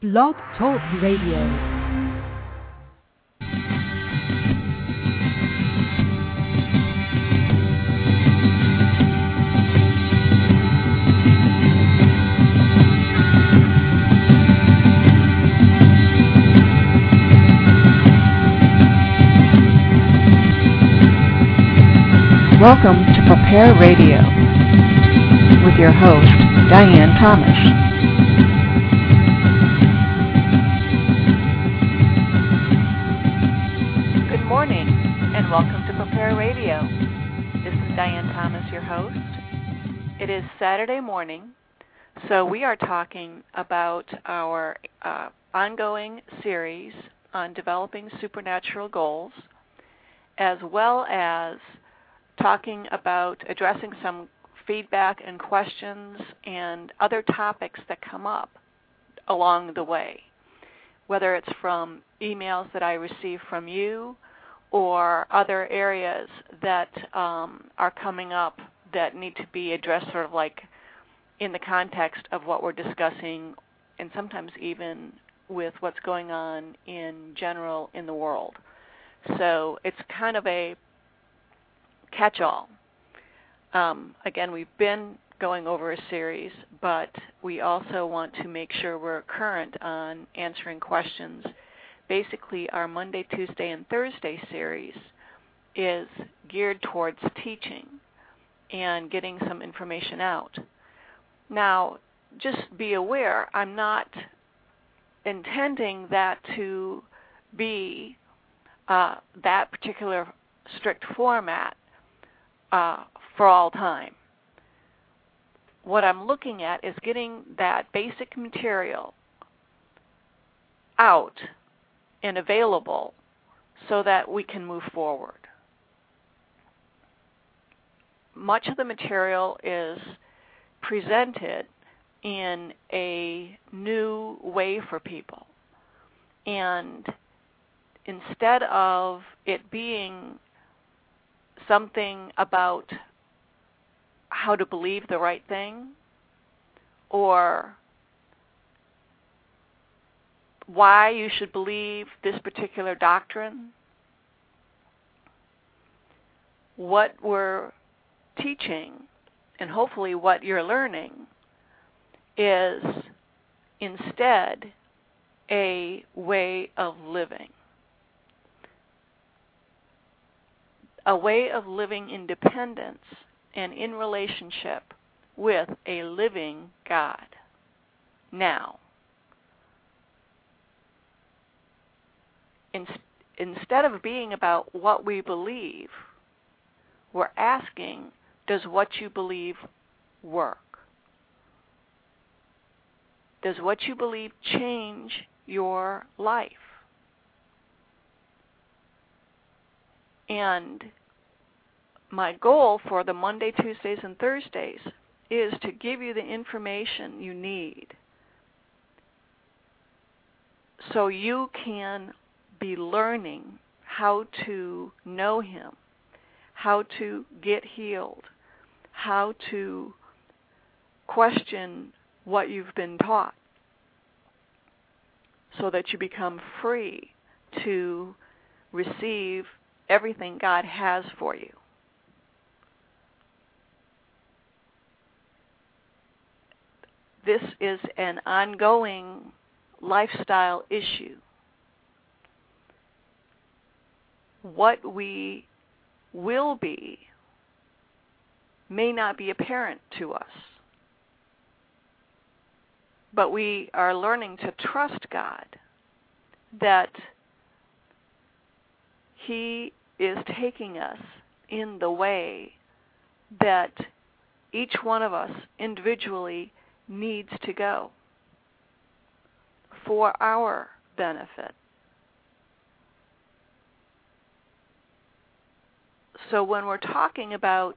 Blog Talk Radio. Welcome to Prepare Radio with your host, Diane Thomas. Good morning and welcome to Prepare Radio. This is Diane Thomas, your host. It is Saturday morning, so we are talking about our ongoing series on developing supernatural goals, as well as talking about addressing some feedback and questions and other topics that come up along the way, whether it's from emails that I receive from you or other areas that are coming up that need to be addressed sort of like in the context of what we're discussing, and sometimes even with what's going on in general in the world. So it's kind of a catch-all. Again, we've been going over a series, but we also want to make sure we're current on answering questions. Basically, our Monday, Tuesday, and Thursday series is geared towards teaching and getting some information out. Now, just be aware, I'm not intending that to be that particular strict format for all time. What I'm looking at is getting that basic material out and available so that we can move forward. Much of the material is presented in a new way for people. And instead of it being something about how to believe the right thing or why you should believe this particular doctrine, what we're teaching and hopefully what you're learning is instead a way of living. A way of living in dependence and in relationship with a living God. Now, instead of being about what we believe, we're asking, does what you believe work? Does what you believe change your life? And my goal for the Monday, Tuesdays, and Thursdays is to give you the information you need so you can be learning how to know Him, how to get healed, how to question what you've been taught so that you become free to receive everything God has for you. This is an ongoing lifestyle issue. What we will be may not be apparent to us, but we are learning to trust God that He is taking us in the way that each one of us individually needs to go for our benefit. So when we're talking about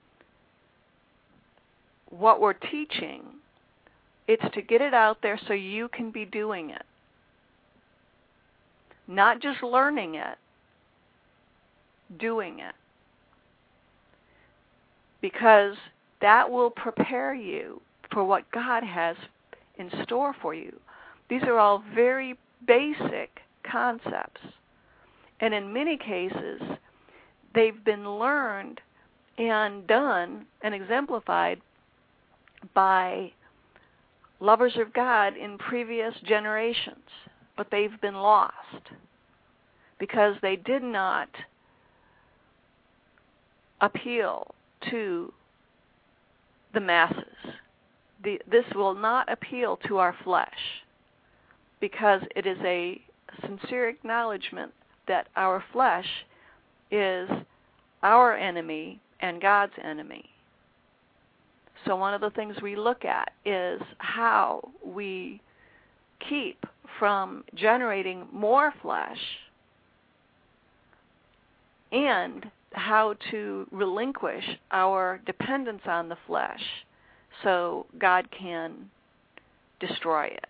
what we're teaching, it's to get it out there so you can be doing it. Not just learning it, doing it. Because that will prepare you for what God has in store for you. These are all very basic concepts. And in many cases, they've been learned and done and exemplified by lovers of God in previous generations, but they've been lost because they did not appeal to the masses. This will not appeal to our flesh because it is a sincere acknowledgement that our flesh is our enemy and God's enemy. So one of the things we look at is how we keep from generating more flesh and how to relinquish our dependence on the flesh so God can destroy it.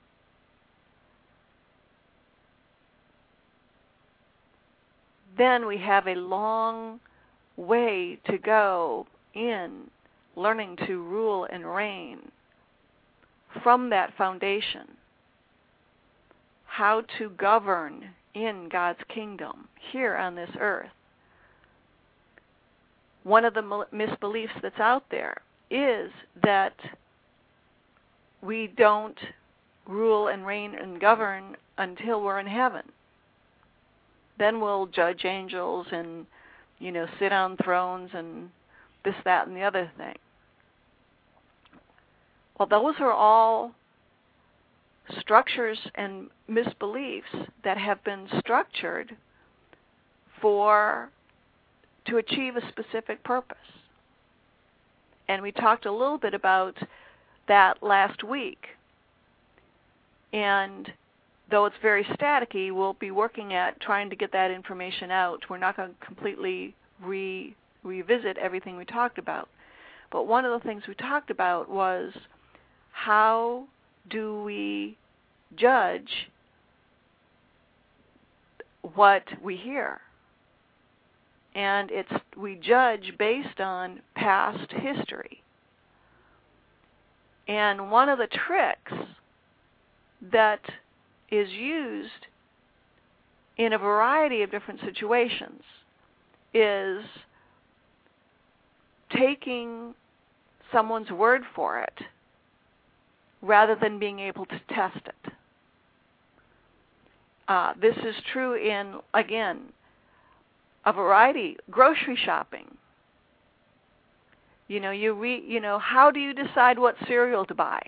Then we have a long way to go in learning to rule and reign from that foundation, how to govern in God's kingdom here on this earth. One of the misbeliefs that's out there is that we don't rule and reign and govern until we're in heaven. Then we'll judge angels and, sit on thrones and this, that, and the other thing. Well, those are all structures and misbeliefs that have been structured to achieve a specific purpose. And we talked a little bit about that last week. And though it's very staticky, we'll be working at trying to get that information out. We're not going to completely revisit everything we talked about. But one of the things we talked about was how do we judge what we hear? And we judge based on past history. And one of the tricks that is used in a variety of different situations is taking someone's word for it rather than being able to test it. This is true in, again, a variety, grocery shopping. How do you decide what cereal to buy?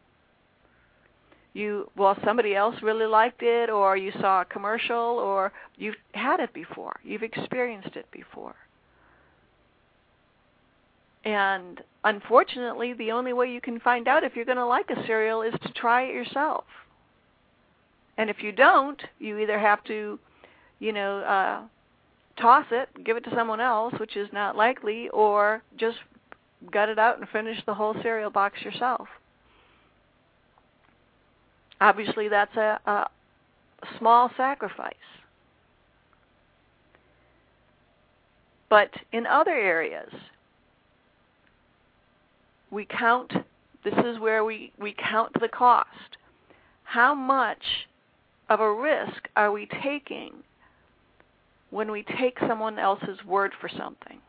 Somebody else really liked it, or you saw a commercial, or you've had it before. You've experienced it before. And unfortunately, the only way you can find out if you're going to like a cereal is to try it yourself. And if you don't, you either have to, toss it, give it to someone else, which is not likely, or just gut it out and finish the whole cereal box yourself. Obviously, that's a small sacrifice. But in other areas, this is where we count the cost. How much of a risk are we taking when we take someone else's word for something?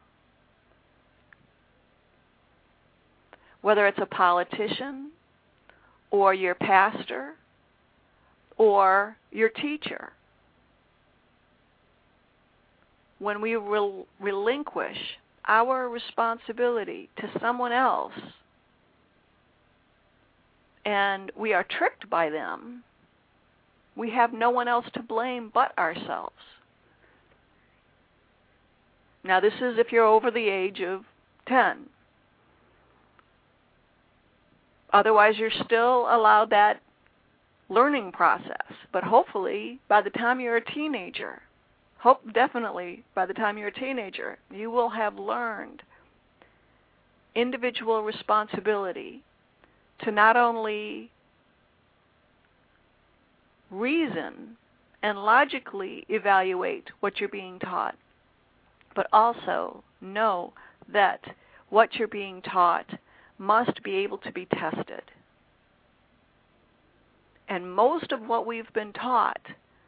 Whether it's a politician, or your pastor, or your teacher. When we relinquish our responsibility to someone else, and we are tricked by them, we have no one else to blame but ourselves. Now, this is if you're over the age of 10. Otherwise, you're still allowed that learning process. But hopefully, by the time you're a teenager, definitely by the time you're a teenager, you will have learned individual responsibility to not only reason and logically evaluate what you're being taught, but also know that what you're being taught must be able to be tested. And most of what we've been taught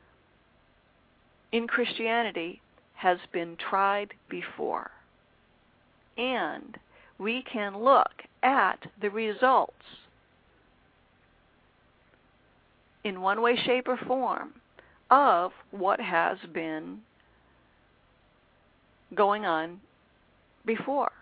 in Christianity has been tried before. And we can look at the results in one way, shape, or form of what has been going on before.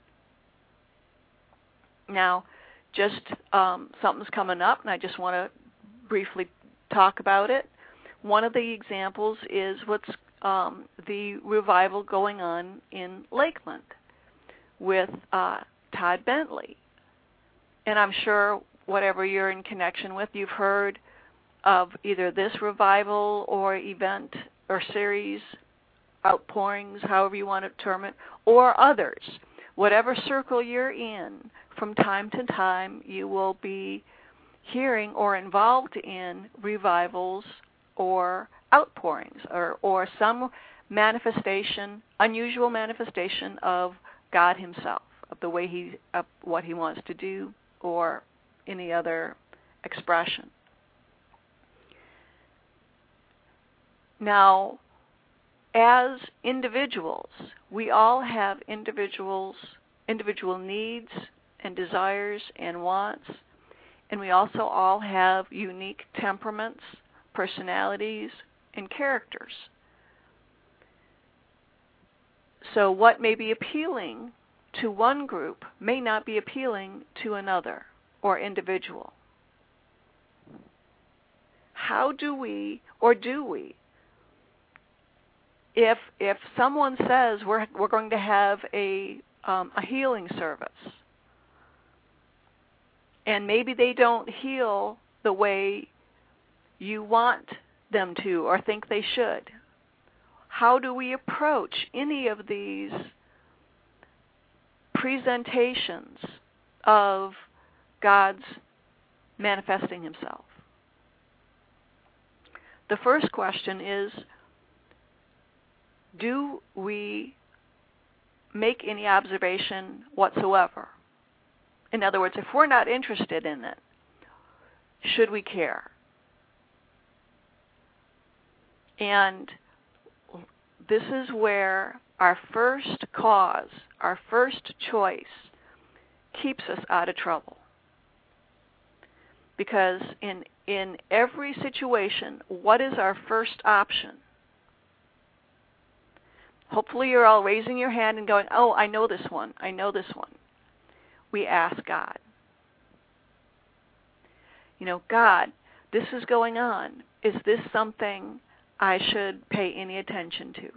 Now, just something's coming up, and I just want to briefly talk about it. One of the examples is what's the revival going on in Lakeland with Todd Bentley. And I'm sure whatever you're in connection with, you've heard of either this revival or event or series, outpourings, however you want to term it, or others. Whatever circle you're in, from time to time you will be hearing or involved in revivals or outpourings or some manifestation, unusual manifestation of God himself, of the way of what he wants to do, or any other expression. Now, as individuals, we all have individual needs and desires and wants, and we also all have unique temperaments, personalities, and characters. So what may be appealing to one group may not be appealing to another or individual. How do we, or do we, if someone says we're going to have a healing service, and maybe they don't heal the way you want them to or think they should, how do we approach any of these presentations of God's manifesting himself? The first question is, do we make any observation whatsoever? In other words, if we're not interested in it, should we care? And this is where our first cause, our first choice, keeps us out of trouble. Because in every situation, what is our first option? Hopefully you're all raising your hand and going, oh, I know this one, I know this one. We ask God. God, this is going on. Is this something I should pay any attention to?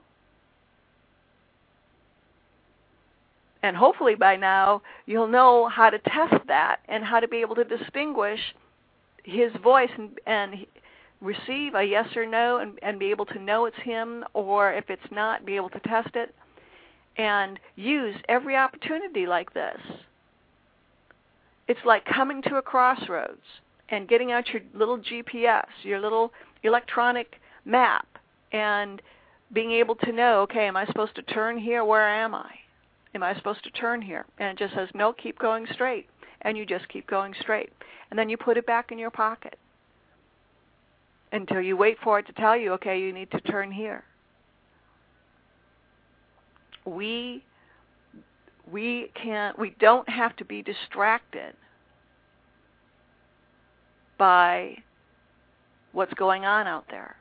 And hopefully by now you'll know how to test that and how to be able to distinguish his voice and receive a yes or no and be able to know it's him, or if it's not, be able to test it and use every opportunity like this. It's like coming to a crossroads and getting out your little GPS, your little electronic map, and being able to know, okay, am I supposed to turn here? Where am I? Am I supposed to turn here? And it just says, no, keep going straight. And you just keep going straight. And then you put it back in your pocket until you wait for it to tell you, okay, you need to turn here. We don't have to be distracted by what's going on out there.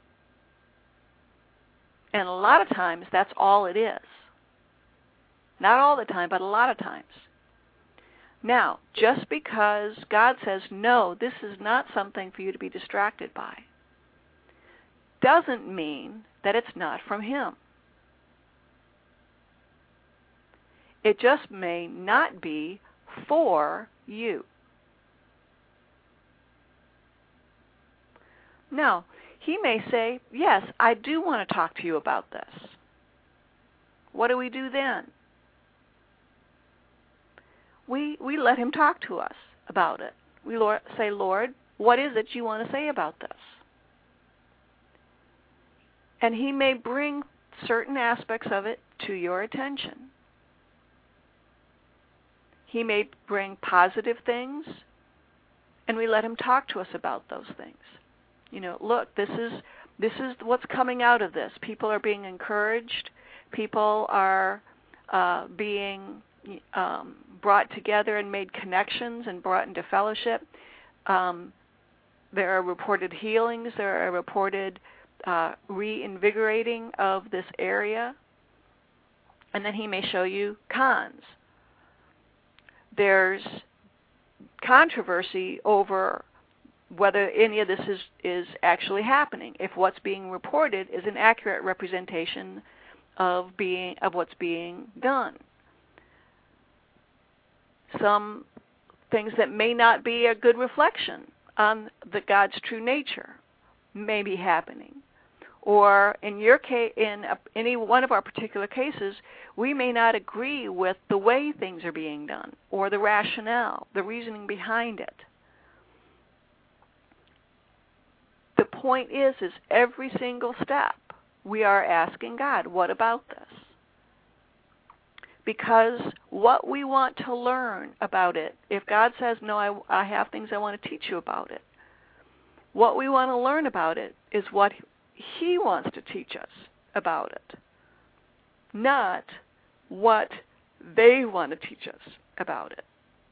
And a lot of times that's all it is. Not all the time, but a lot of times. Now, just because God says, no, this is not something for you to be distracted by, doesn't mean that it's not from him. It just may not be for you. Now, he may say, yes, I do want to talk to you about this. What do we do then? We let him talk to us about it. We say, Lord, what is it you want to say about this? And he may bring certain aspects of it to your attention. He may bring positive things and we let him talk to us about those things. Look, this is what's coming out of this. People are being encouraged. People are being brought together and made connections and brought into fellowship. There are reported healings. There are reported reinvigorating of this area. And then he may show you cons. There's controversy over whether any of this is actually happening, if what's being reported is an accurate representation of what's being done. Some things that may not be a good reflection on God's true nature may be happening. Or in your case, in any one of our particular cases, we may not agree with the way things are being done, or the rationale, the reasoning behind it. The point is every single step we are asking God, what about this? Because what we want to learn about it, if God says, no, I have things I want to teach you about it, what we want to learn about it is what He wants to teach us about it, not what they want to teach us about it.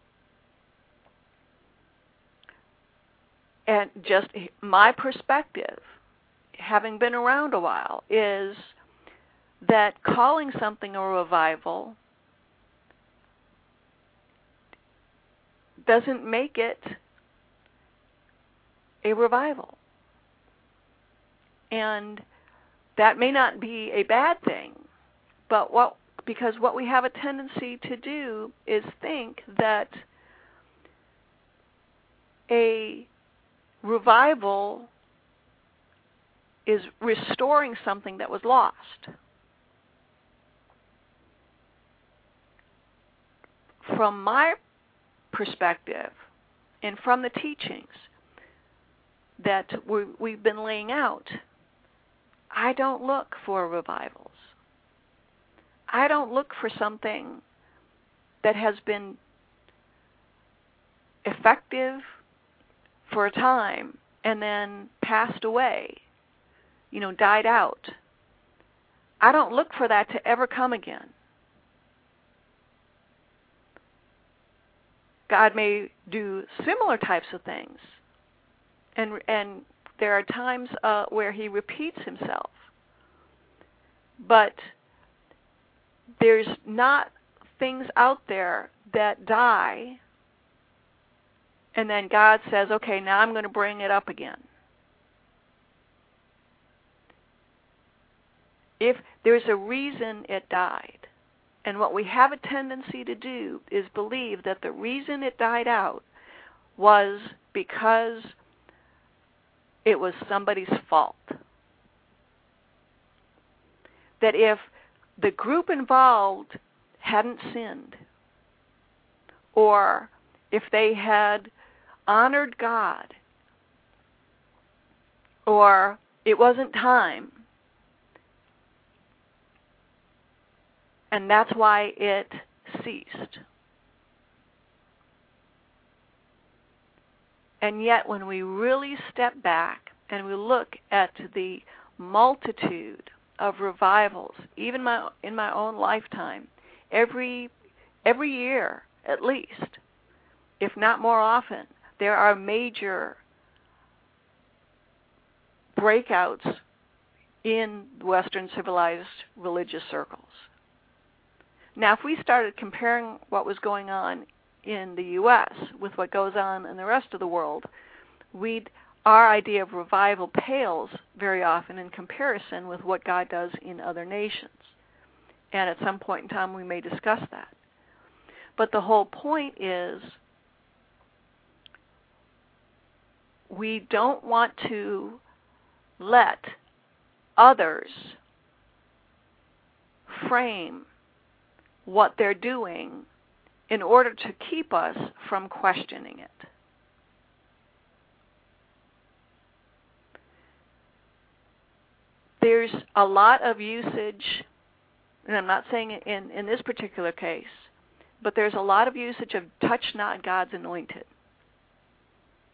And just my perspective, having been around a while, is that calling something a revival doesn't make it a revival. And that may not be a bad thing, but because what we have a tendency to do is think that a revival is restoring something that was lost. From my perspective, and from the teachings that we've been laying out, I don't look for revivals. I don't look for something that has been effective for a time and then passed away, died out. I don't look for that to ever come again. God may do similar types of things, and there are times where He repeats Himself. But there's not things out there that die, and then God says, okay, now I'm going to bring it up again. If there's a reason it died, and what we have a tendency to do is believe that the reason it died out was because it was somebody's fault. That if the group involved hadn't sinned, or if they had honored God, or it wasn't time, and that's why it ceased. And yet when we really step back and we look at the multitude of revivals, even in my own lifetime, every year at least, if not more often, there are major breakouts in Western civilized religious circles. Now, if we started comparing what was going on in the U.S. with what goes on in the rest of the world, our idea of revival pales very often in comparison with what God does in other nations. And at some point in time, we may discuss that. But the whole point is, we don't want to let others frame what they're doing in order to keep us from questioning it. There's a lot of usage, and I'm not saying in this particular case, but there's a lot of usage of touch not God's anointed.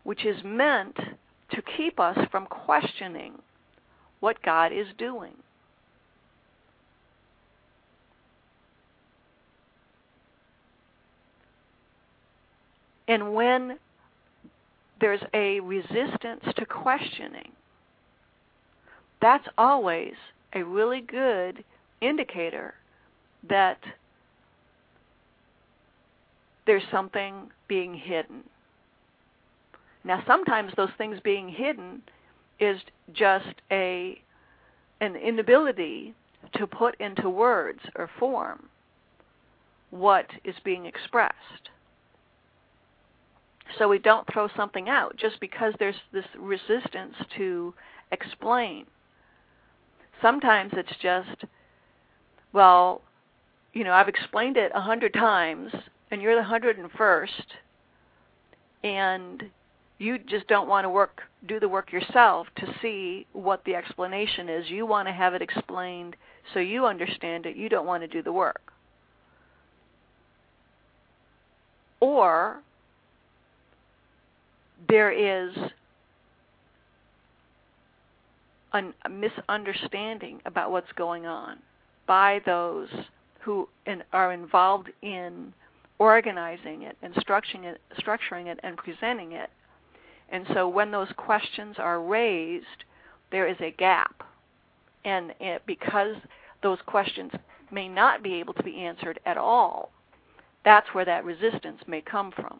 which is meant to keep us from questioning what God is doing. And when there's a resistance to questioning, that's always a really good indicator that there's something being hidden. Now, sometimes those things being hidden is just an inability to put into words or form what is being expressed. So we don't throw something out just because there's this resistance to explain. Sometimes it's just, well, I've explained it 100 times, and you're the 101st, and you just don't want to do the work yourself to see what the explanation is. You want to have it explained so you understand it. You don't want to do the work. Or there is a misunderstanding about what's going on by those who are involved in organizing it and structuring it and presenting it. And so when those questions are raised, there is a gap. And because those questions may not be able to be answered at all, that's where that resistance may come from.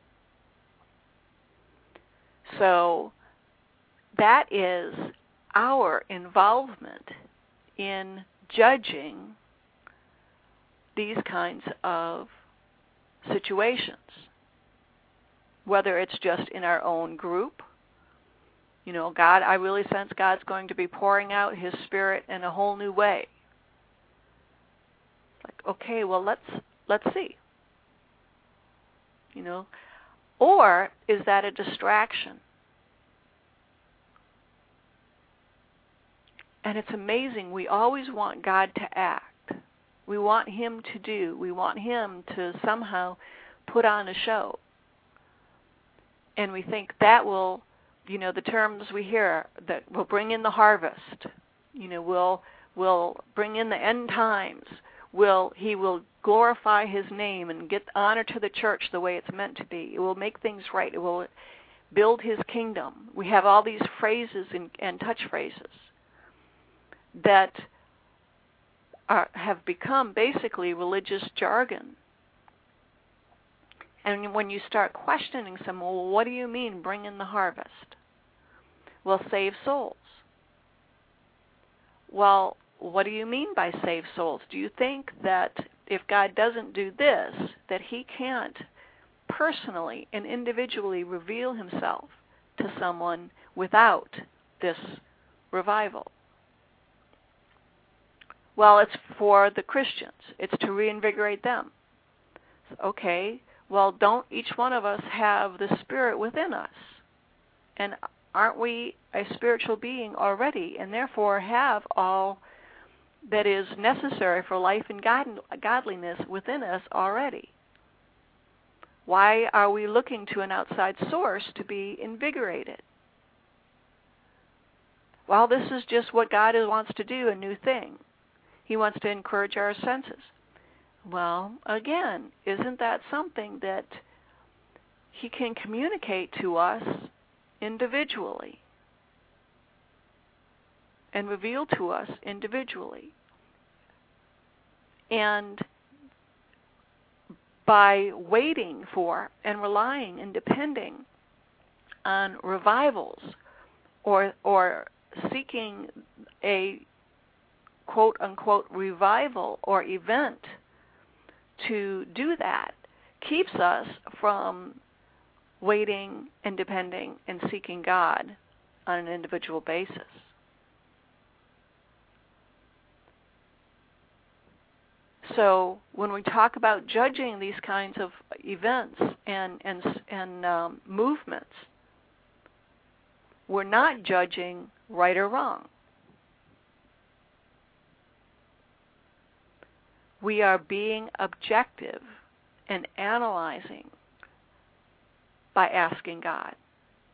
So that is our involvement in judging these kinds of situations, whether it's just in our own group. I really sense God's going to be pouring out His Spirit in a whole new way. Like, okay, well, let's see. Or is that a distraction? And it's amazing. We always want God to act. We want Him to do. We want Him to somehow put on a show. And we think that will, the terms we hear, that will bring in the harvest. Will bring in the end times. He will glorify His name and get honor to the church the way it's meant to be. It will make things right. It will build His kingdom. We have all these phrases and touch phrases that have become basically religious jargon. And when you start questioning someone, well, what do you mean bring in the harvest? Well, save souls. Well, what do you mean by save souls? Do you think that if God doesn't do this, that He can't personally and individually reveal Himself to someone without this revival? Well, it's for the Christians. It's to reinvigorate them. Okay, well, don't each one of us have the Spirit within us? And aren't we a spiritual being already, and therefore have all that is necessary for life and godliness within us already? Why are we looking to an outside source to be invigorated? Well, this is just what God wants to do, a new thing. He wants to encourage our senses. Well, again, isn't that something that He can communicate to us individually and reveal to us individually? And by waiting for and relying and depending on revivals or seeking a quote-unquote revival or event to do that, keeps us from waiting and depending and seeking God on an individual basis. So when we talk about judging these kinds of events and movements, we're not judging right or wrong. We are being objective and analyzing by asking God.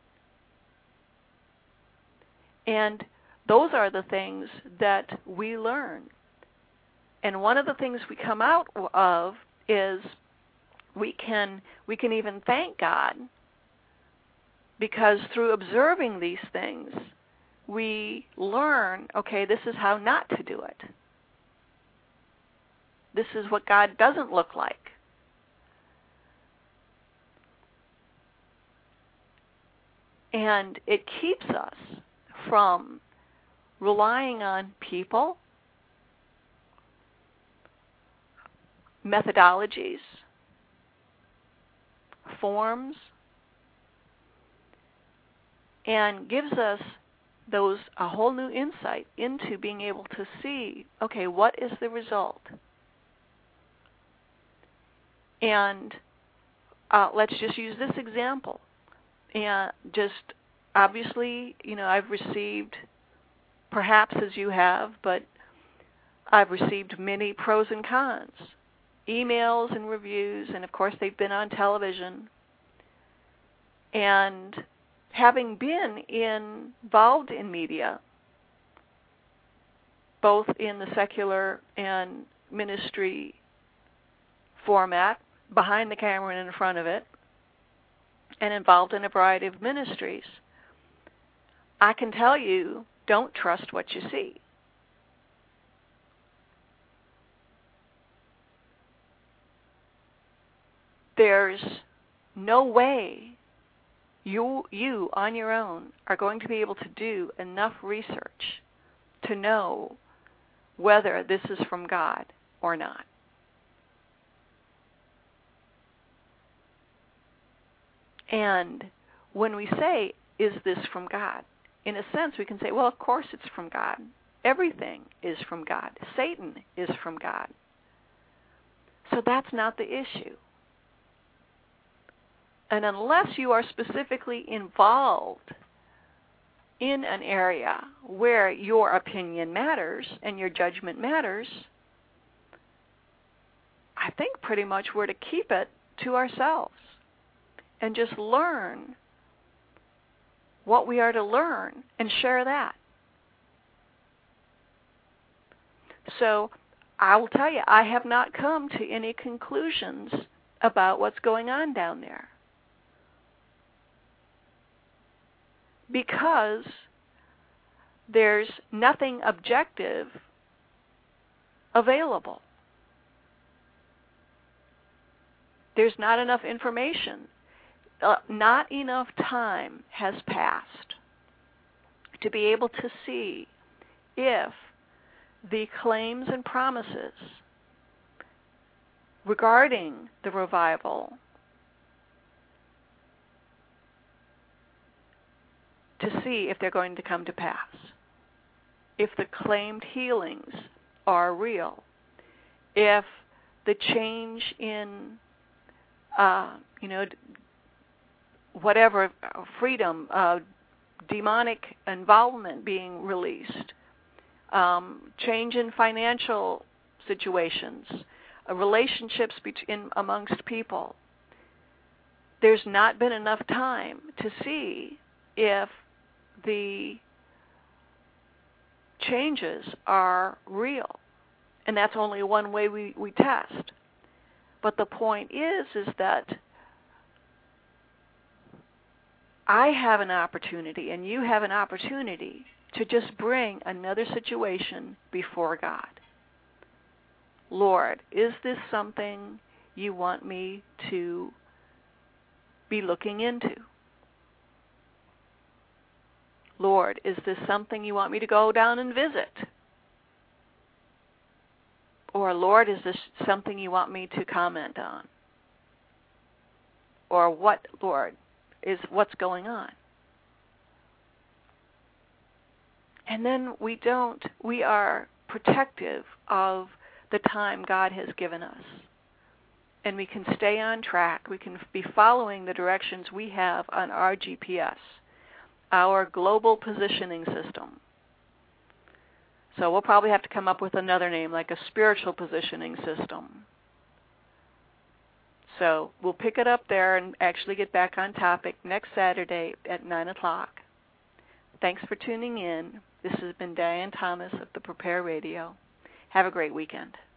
And those are the things that we learn. And one of the things we come out of is we can even thank God, because through observing these things, we learn, okay, this is how not to do it. This is what God doesn't look like. And it keeps us from relying on people, methodologies, forms, and gives us a whole new insight into being able to see, okay, what is the result? And let's just use this example. And just obviously, I've received, perhaps as you have, but I've received many pros and cons, emails and reviews, and of course they've been on television. And having been involved in media, both in the secular and ministry format, behind the camera and in front of it, and involved in a variety of ministries, I can tell you, don't trust what you see. There's no way you on your own are going to be able to do enough research to know whether this is from God or not. And when we say, is this from God? In a sense, we can say, well, of course it's from God. Everything is from God. Satan is from God. So that's not the issue. And unless you are specifically involved in an area where your opinion matters and your judgment matters, I think pretty much we're to keep it to ourselves and just learn what we are to learn and share that. So I will tell you, I have not come to any conclusions about what's going on down there, because there's nothing objective available. There's not enough information. Not enough time has passed to be able to see if the claims and promises regarding the revival, to see if they're going to come to pass, if the claimed healings are real, if the change in, whatever, freedom, demonic involvement being released, change in financial situations, relationships amongst people. There's not been enough time to see if the changes are real. And that's only one way we test. But the point is that I have an opportunity, and you have an opportunity, to just bring another situation before God. Lord, is this something you want me to be looking into? Lord, is this something you want me to go down and visit? Or, Lord, is this something you want me to comment on? Or what, Lord, is what's going on? And then we are protective of the time God has given us. And we can stay on track. We can be following the directions we have on our GPS, our global positioning system. So we'll probably have to come up with another name, like a spiritual positioning system. So we'll pick it up there and actually get back on topic next Saturday at 9 o'clock. Thanks for tuning in. This has been Diane Thomas of the Prepare Radio. Have a great weekend.